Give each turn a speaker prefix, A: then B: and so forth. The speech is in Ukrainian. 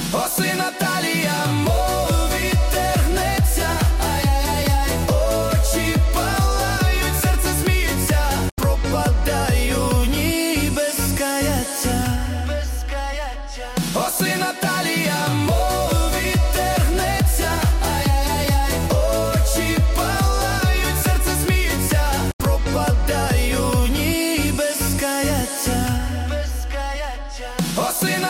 A: Оси Наталія, мов вітер гнеться, ай-яй-яй, очі палають, серце сміється, пропадаю ні без каяття. Оси